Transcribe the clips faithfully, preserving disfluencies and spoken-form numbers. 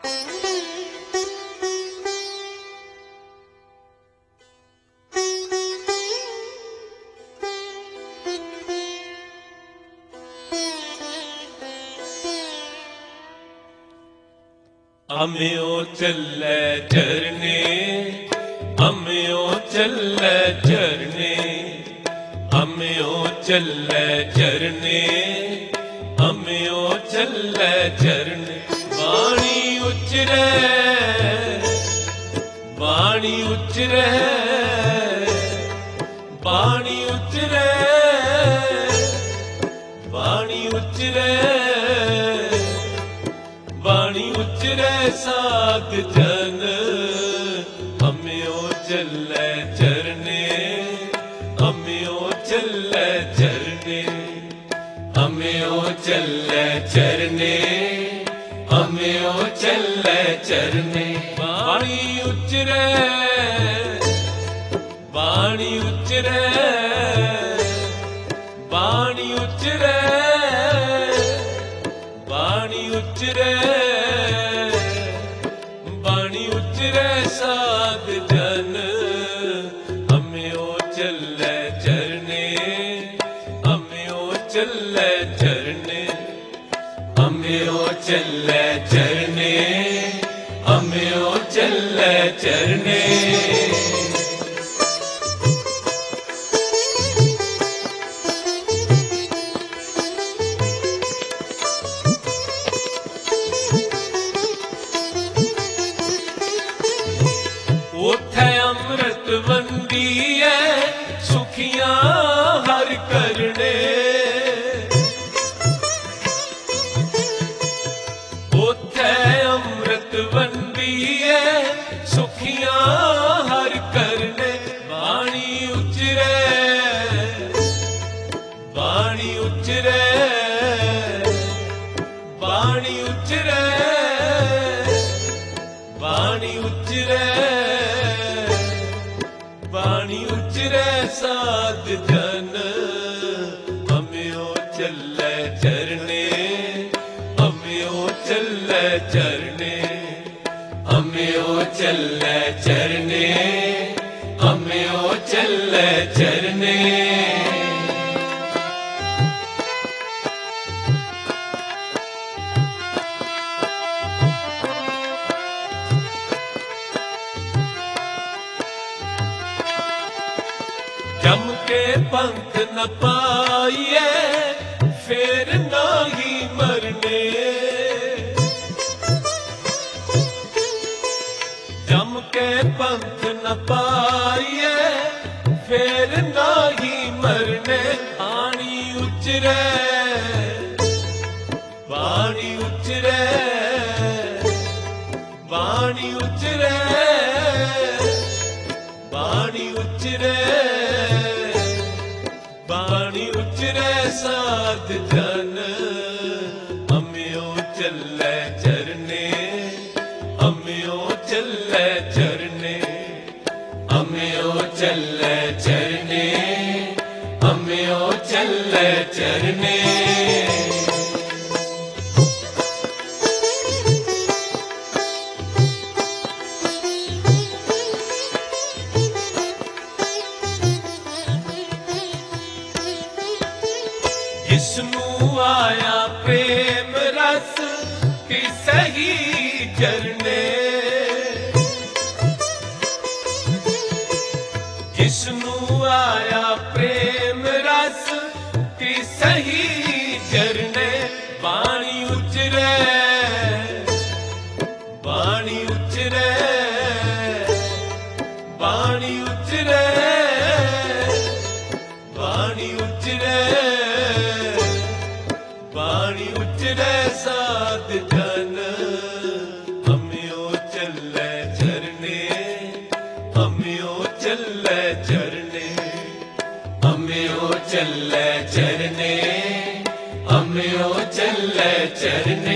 अम्यो चले झरने, अम्यो चले झरने, अम्यो चले झरने, अम्यो चले झरने। वाणी उचरे, वाणी उचरे, वाणी उचरे, वाणी उचरे, वाणी उचरे साध जन। अम्यो चले झरने, अम्यो चले झरने, अम्यो चले झरने, अम्यो चले झरने। वाणी उचरे, वाणी उचरे, वाणी उचरे, वाणी उचरे, वाणी उचरे साध जन। अम्यो चले झरने, अम्यो चले झरने, अम्यो चले झरने, अम्यो चले झरने। उठे अमृत वंदी है सुखियां हर करने। उठे अमृत वंदी है सुखियां हर करने। वाणी उचरे, वाणी उचरे, वाणी उचरे, वाणी उचरे, वाणी उचरे साध जन। अम्यो चले झरने, अम्यो चले झरने, अम्यो चले झरने, अम्यो चले झरने। जम के पंख न पाइए फिर नाही मरने। जम के पंख न पाइए फिर नाही मरने। वाणी उचरे, वाणी उचरे, वाणी उचरे, वाणी उचरे, वाणी उचरे साध जन। अम्यो चले झरने, अम्यो चले झरने, अम्यो चले झरने, अम्यो चले झरने। जिसनू आया प्रेम रस किसे ही झरने। जिसनू आया प्रेम रस किसे ही झरने। वाणी उचरे, वाणी उचरे, वाणी उचरे, वाणी उचरे, वाणी उचरे साध जन। अम्यो चले झरने, अम्यो चले झरने, अम्यो चले झरने, अम्यो चले झरने।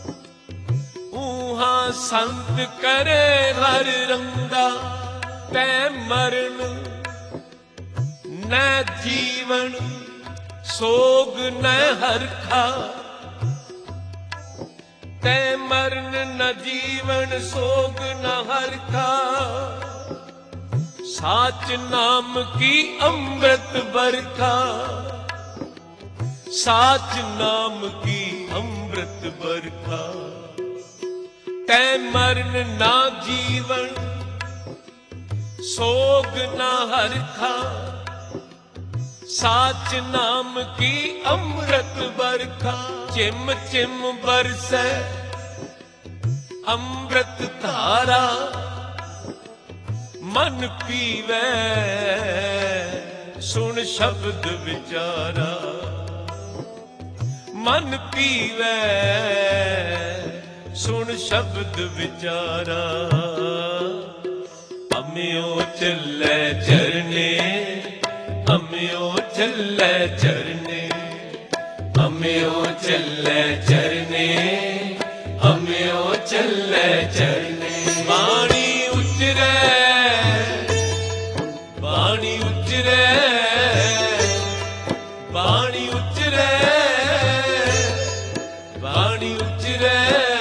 ਸੰਤ ਕਰੇ ਹਰ ਰੰਗਾ, ਤੈ ਮਰਨ ਨ ਜੀਵਨ ਸੋਗ ਨ ਹਰਖਾ। ਤੈ ਮਰਨ ਨ ਜੀਵਨ ਸੋਗ ਨ ਹਰਖਾ, ਸਾਚ ਨਾਮ ਕੀ ਅੰਮ੍ਰਿਤ ਬਰਖਾ। ਸਾਚ ਨਾਮ ਕੀ ਅੰਮ੍ਰਿਤ ਬਰਖਾ। ਤੈ ਮਰਨ ਨਾ ਜੀਵਨ ਸੋਗ ਨਾ ਹਰਖਾ, ਸਾਚ ਨਾਮ ਕੀ ਅੰਮ੍ਰਿਤ ਬਰਖਾ। ਚਿਮ ਚਿਮ ਬਰਸੈ ਅੰਮ੍ਰਿਤ ਧਾਰਾ, ਮਨ ਪੀਵੈ ਸੁਣ ਸ਼ਬਦ ਵਿਚਾਰਾ। ਮਨ ਪੀਵੈ ਸੁਣ ਸ਼ਬਦ ਵਿਚਾਰਾ। ਅਮਿਓ ਚੱਲੈ ਚਰਨੇ, ਅਮਿਓ ਚੱਲੈ ਚਰਨੇ, ਅਮਿਓ ਚੱਲੈ ਚਰਨੇ, ਅਮਿਓ ਚੱਲੈ ਚਰਨੇ। ਬਾਣੀ ਉਚਰੈ, ਬਾਣੀ ਉਚਰੈ, ਬਾਣੀ ਉਚਰੈ, ਬਾਣੀ ਉਚਰੈ,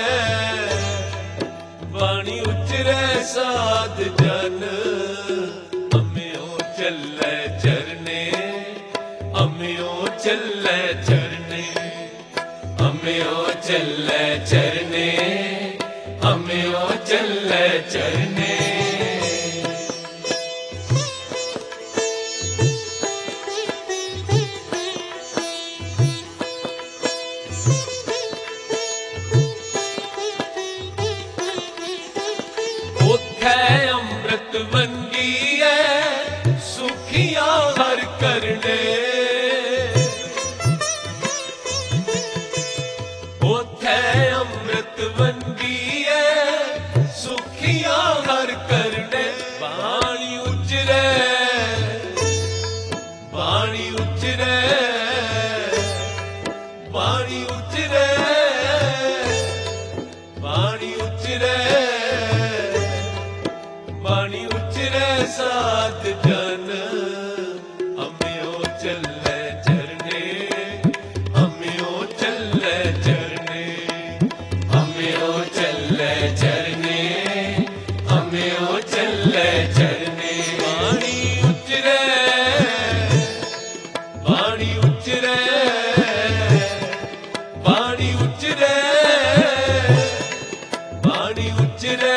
ਬਾਣੀ ਉਚਰੈ ਸਾਧ ਜਨ। ਅਮਿਓ ਚੱਲੈ ਚਰਨੇ, ਅਮਿਓ ਚੱਲੈ ਚਰਨੇ, ਅਮਿਓ ਚੱਲੈ ਚਰਨੇ, ਅਮਿਓ ਚੱਲੈ ਚਰਨੇ। ਉਥੈ ਅੰਮ੍ਰਿਤ ਵੰਡੀਐ ਸੁਖੀਆਂ ਹਰ ਕਰਨੇ। ਉਥੈ ਅੰਮ੍ਰਿਤ ਵੰਡੀਐ ਸੁਖੀਆਂ ਹਰ ਕਰਨੇ। ਬਾਣੀ ਉਚਰੈ, ਬਾਣੀ ਉਚਰੈ, ਬਾਣੀ ਉਚਰੈ, ਬਾਣੀ ਉਚਰੈ, ਬਾਣੀ ਉਚਰੈ ਸਾਧ ਜਨ। ਅਮਿਓ ਚੱਲੈ ਚਰਨੇ, ਅਮਿਓ ਚੱਲੈ ਚਰਨੇ, ਅਮਿਓ ਚੱਲੈ ਚਰਨੇ, ਅਮਿਓ ਚੱਲੈ ਚਰਨੇ। ਬਾਣੀ ਉਚਰੈ, ਬਾਣੀ ਉਚਰੈ, ਬਾਣੀ ਉਚਰੈ, ਬਾਣੀ ਉਚਰੈ,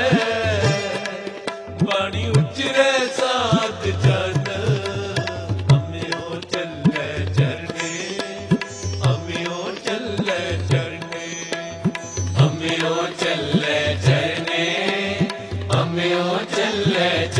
ਬਾਣੀ ਉਚਰੈ ਸਾਧ ਜਨ। ਅਮਿਓ ਚੱਲੈ ਚਰਨੇ, ਅਮਿਓ ਚੱਲੈ ਚਰਨੇ, ਅਮਿਓ ਚੱਲੈ ਚਰਨੇ, ਅਮਿਓ ਚੱਲੈ